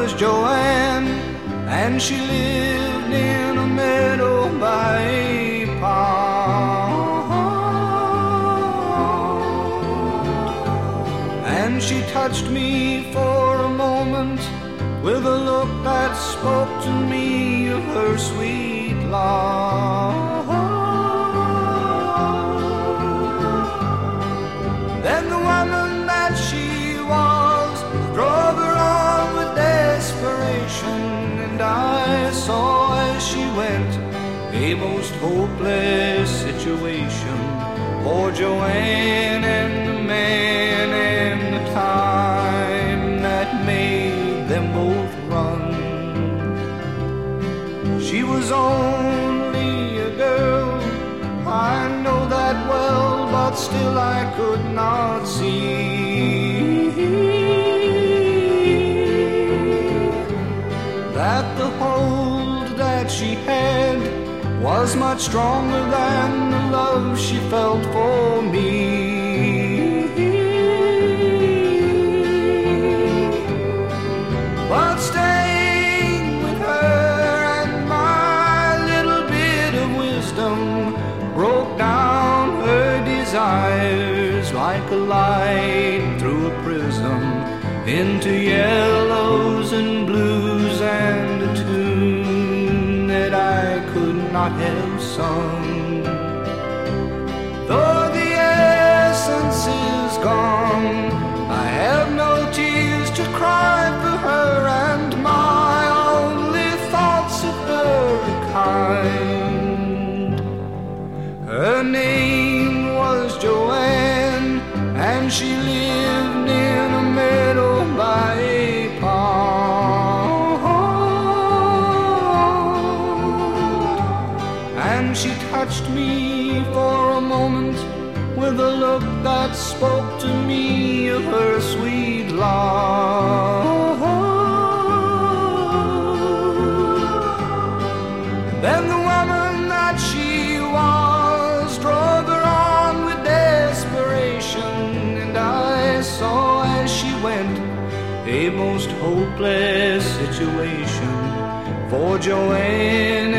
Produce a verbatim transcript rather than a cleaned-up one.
was Joanne, and she lived in a meadow by a pond. And she touched me for a moment with a look that spoke to me of her sweet love. Then the woman that she was drove her on with desperation, and I saw as she went a most hopeless situation for Joanne and the man and the time that made them both run. She was only a girl, I know that well, but still I could not see that the hold that she had was much stronger than the love she felt for me. But staying with her and my little bit of wisdom broke down her desires like a light through a prism into yellows and blues and a tune that I could not have sung. Though the essence is gone, I have no tears to cry for her, and my only thoughts of her are kind. Her name was Joanne, and she lived in a meadow by a pond. And she touched me for a moment with a look that spoke to me of her sweet love. Then the woman that she was drove her on with desperation, and I saw as she went a most hopeless situation for Joanne